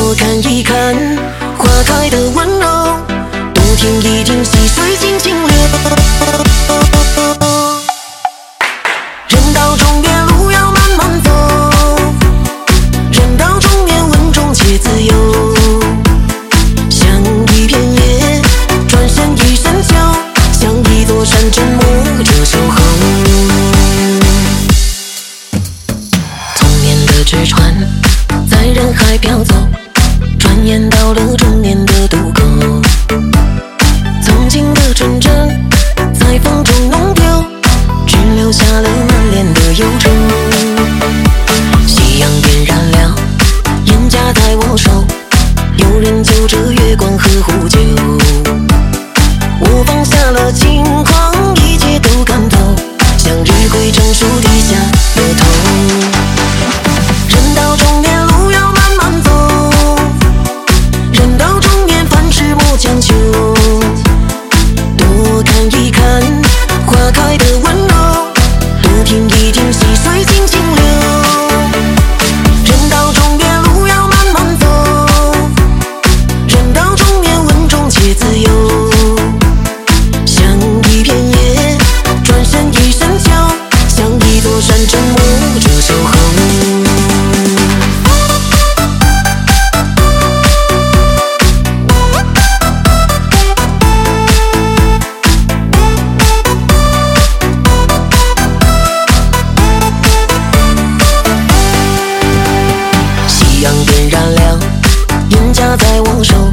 多看一看花开的温柔，冬天已经细水静静流。人到中年路要慢慢走，人到中年稳重且自由。像一片叶，转身一身秋，像一座山沉默着守候。童年的纸船在人海飘走，转眼到了中年的渡口。曾经的纯真在风中弄丢，只留下了满脸的忧愁。夕阳点燃了烟夹在我手，有人就着月光喝壶酒。我放下了轻狂，一切都看透，向日晷成熟低下了头。人到中年路要慢慢走，人到中年凡事莫强求。多看一看花开的温柔，冬天已经细水静静流。人到中年路要慢慢走，人到中年稳重且自由。像一片叶，转身一身秋，像一座山沉默着守候。夕阳点燃了烟夹在我手，